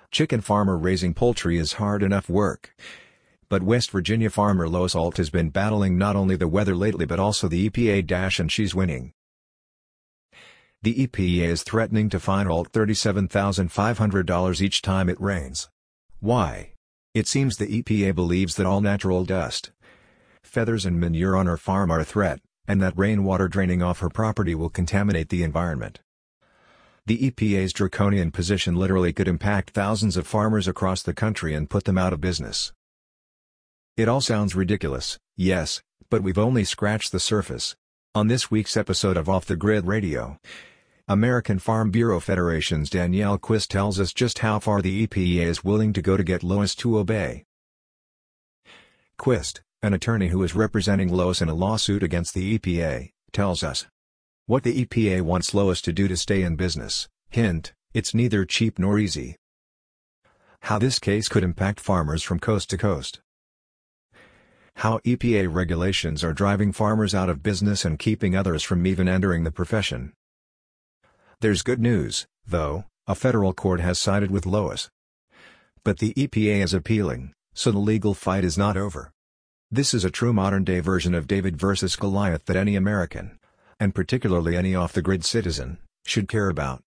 Chicken farmer raising poultry is hard enough work. But West Virginia farmer Lois Alt has been battling not only the weather lately but also the EPA and she's winning. The EPA is threatening to fine Alt $37,500 each time it rains. Why? It seems the EPA believes that all natural dust, feathers and manure on her farm are a threat, and that rainwater draining off her property will contaminate the environment. The EPA's draconian position literally could impact thousands of farmers across the country and put them out of business. It all sounds ridiculous, yes, but we've only scratched the surface. On this week's episode of Off the Grid Radio, American Farm Bureau Federation's Danielle Quist tells us just how far the EPA is willing to go to get Lois to obey. Quist, an attorney who is representing Lois in a lawsuit against the EPA, tells us what the EPA wants Lois to do to stay in business. Hint, it's neither cheap nor easy. How this case could impact farmers from coast to coast. How EPA regulations are driving farmers out of business and keeping others from even entering the profession. There's good news, though, a federal court has sided with Lois. But the EPA is appealing, so the legal fight is not over. This is a true modern-day version of David versus Goliath that any American, and particularly any off-the-grid citizen, should care about.